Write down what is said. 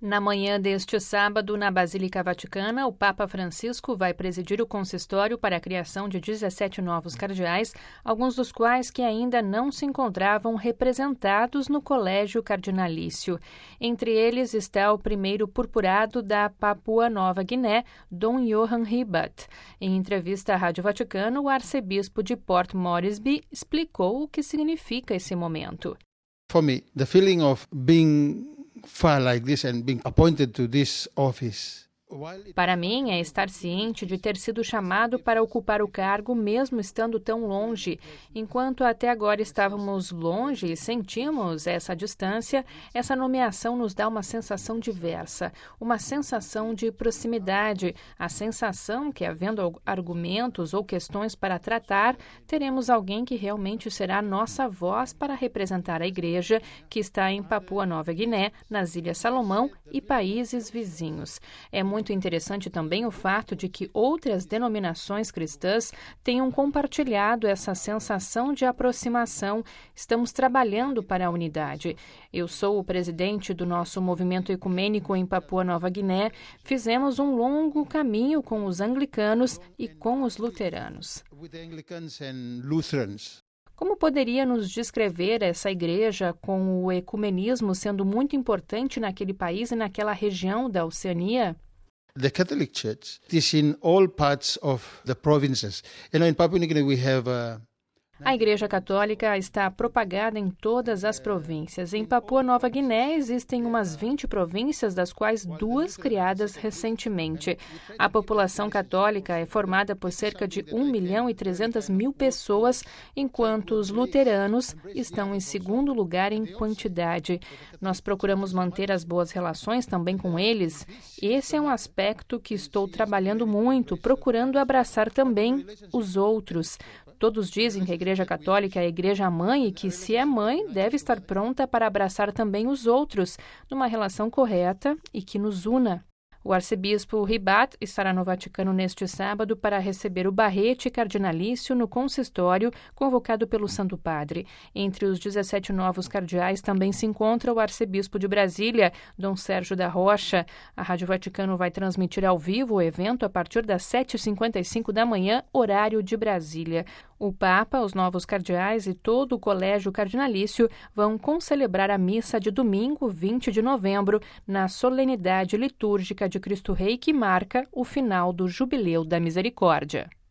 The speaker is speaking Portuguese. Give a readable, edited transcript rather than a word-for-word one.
Na manhã deste sábado, na Basílica Vaticana, o Papa Francisco vai presidir o consistório para a criação de 17 novos cardeais, alguns dos quais que ainda não se encontravam representados no Colégio Cardinalício. Entre eles está o primeiro purpurado da Papua Nova Guiné, Dom Johan Ribat. Em entrevista à Rádio Vaticano, o arcebispo de Port Moresby explicou o que significa esse momento. For me, the feeling of being far like this and being appointed to this office. Para mim, é estar ciente de ter sido chamado para ocupar o cargo mesmo estando tão longe. Enquanto até agora estávamos longe e sentimos essa distância, essa nomeação nos dá uma sensação diversa, uma sensação de proximidade, a sensação que, havendo argumentos ou questões para tratar, teremos alguém que realmente será nossa voz para representar a Igreja, que está em Papua Nova Guiné, nas Ilhas Salomão e países vizinhos. É muito interessante também o fato de que outras denominações cristãs tenham compartilhado essa sensação de aproximação. Estamos trabalhando para a unidade. Eu sou o presidente do nosso movimento ecumênico em Papua Nova Guiné. Fizemos um longo caminho com os anglicanos e com os luteranos. Como poderia nos descrever essa igreja com o ecumenismo sendo muito importante naquele país e naquela região da Oceania? The Catholic Church is in all parts of the provinces. In Papua New Guinea we have A Igreja Católica está propagada em todas as províncias. Em Papua Nova Guiné existem umas 20 províncias, das quais 2 criadas recentemente. A população católica é formada por cerca de 1.300.000 pessoas, enquanto os luteranos estão em segundo lugar em quantidade. Nós procuramos manter as boas relações também com eles. Esse é um aspecto que estou trabalhando muito, procurando abraçar também os outros. Todos dizem que a Igreja Católica é a Igreja-mãe e que, se é mãe, deve estar pronta para abraçar também os outros, numa relação correta e que nos una. O arcebispo Ribat estará no Vaticano neste sábado para receber o barrete cardinalício no consistório convocado pelo Santo Padre. Entre os 17 novos cardeais também se encontra o arcebispo de Brasília, Dom Sérgio da Rocha. A Rádio Vaticano vai transmitir ao vivo o evento a partir das 7h55 da manhã, horário de Brasília. O Papa, os novos cardeais e todo o Colégio Cardinalício vão concelebrar a missa de domingo, 20 de novembro, na solenidade litúrgica de Cristo Rei, que marca o final do Jubileu da Misericórdia.